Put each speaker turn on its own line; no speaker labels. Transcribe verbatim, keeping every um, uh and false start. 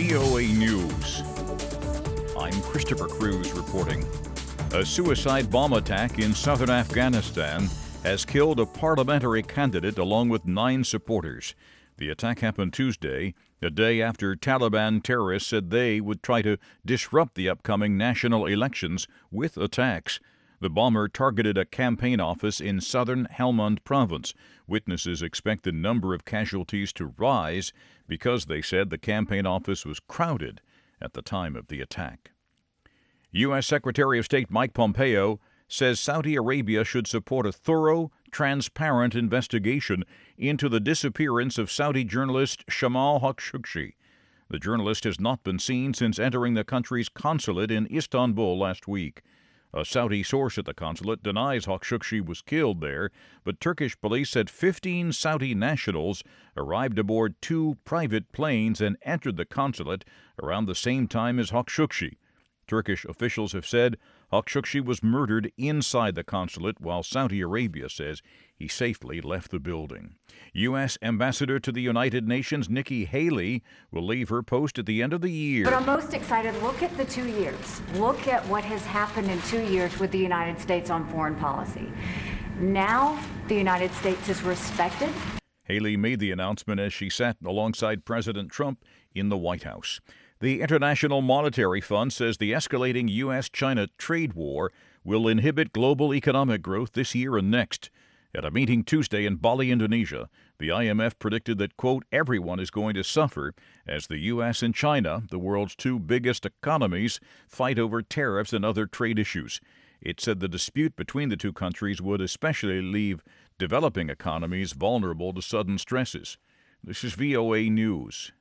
V O A News. I'm Christopher Cruz reporting. A suicide bomb attack in southern Afghanistan has killed a parliamentary candidate along with nine supporters. The attack happened Tuesday, a day after Taliban terrorists said they would try to disrupt the upcoming national elections with attacks. The bomber targeted a campaign office in southern Helmand province. Witnesses expect the number of casualties to rise because they said the campaign office was crowded at the time of the attack. U S. Secretary of State Mike Pompeo says Saudi Arabia should support a thorough, transparent investigation into the disappearance of Saudi journalist Jamal Khashoggi. The journalist has not been seen since entering the country's consulate in Istanbul last week. A Saudi source at the consulate denies Khashoggi was killed there, but Turkish police said fifteen Saudi nationals arrived aboard two private planes and entered the consulate around the same time as Khashoggi. Turkish officials have said Khashoggi was murdered inside the consulate, while Saudi Arabia says he safely left the building. U S. Ambassador to the United Nations Nikki Haley will leave her post at the end of the year.
But I'm most excited. Look at the two years. Look at what has happened in two years with the United States on foreign policy. Now the United States is respected.
Haley made the announcement as she sat alongside President Trump in the White House. The International Monetary Fund says the escalating U S China trade war will inhibit global economic growth this year and next. At a meeting Tuesday in Bali, Indonesia, the I M F predicted that, quote, everyone is going to suffer as the U S and China, the world's two biggest economies, fight over tariffs and other trade issues. It said the dispute between the two countries would especially leave developing economies vulnerable to sudden stresses. This is V O A News.